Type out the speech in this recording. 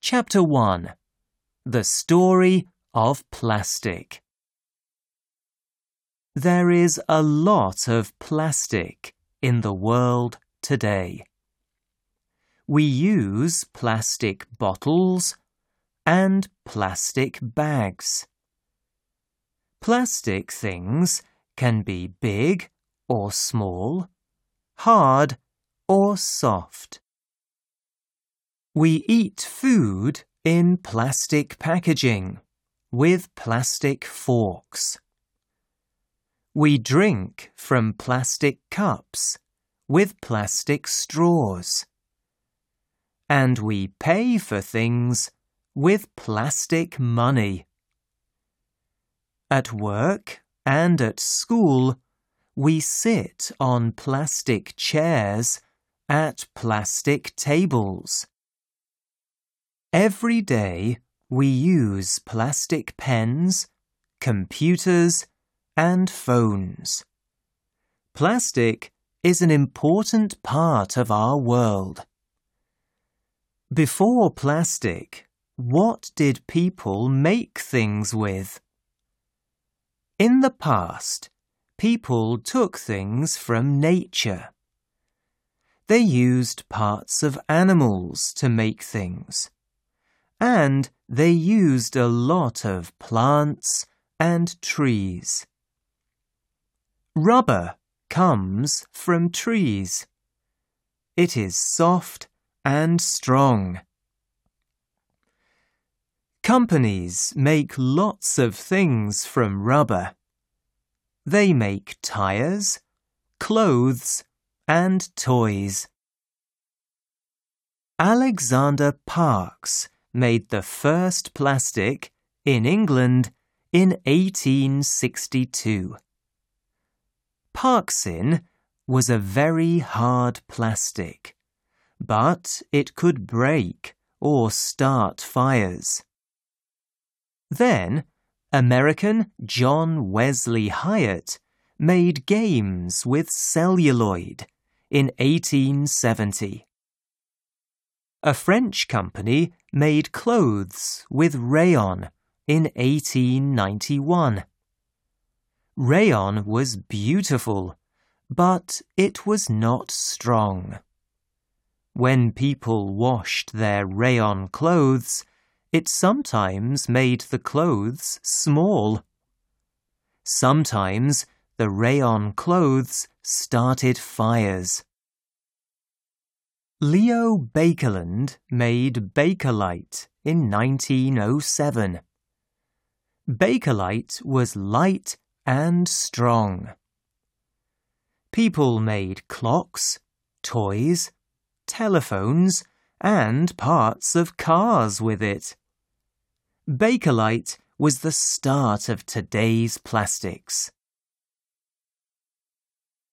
Chapter 1. The Story of Plastic. There is a lot of plastic in the world today. We use plastic bottles and plastic bags. Plastic things can be big or small, hard or soft. We eat food in plastic packaging with plastic forks. We drink from plastic cups with plastic straws. And we pay for things with plastic money. At work and at school, we sit on plastic chairs at plastic tables. Every day we use plastic pens, computers, and phones. Plastic is an important part of our world. Before plastic, what did people make things with? In the past, people took things from nature. They used parts of animals to make things. And they used a lot of plants and trees. Rubber comes from trees. It is soft and strong. Companies make lots of things from rubber. They make tires, clothes, and toys. Alexander Parkes made the first plastic in England in 1862. Parksin was a very hard plastic, but it could break or start fires. Then, American John Wesley Hyatt made games with celluloid in 1870. A French company made clothes with rayon in 1891. Rayon was beautiful, but it was not strong. When people washed their rayon clothes, it sometimes made the clothes small. Sometimes the rayon clothes started fires. Leo Baekeland made Bakelite in 1907. Bakelite was light and strong. People made clocks, toys, telephones, and parts of cars with it. Bakelite was the start of today's plastics.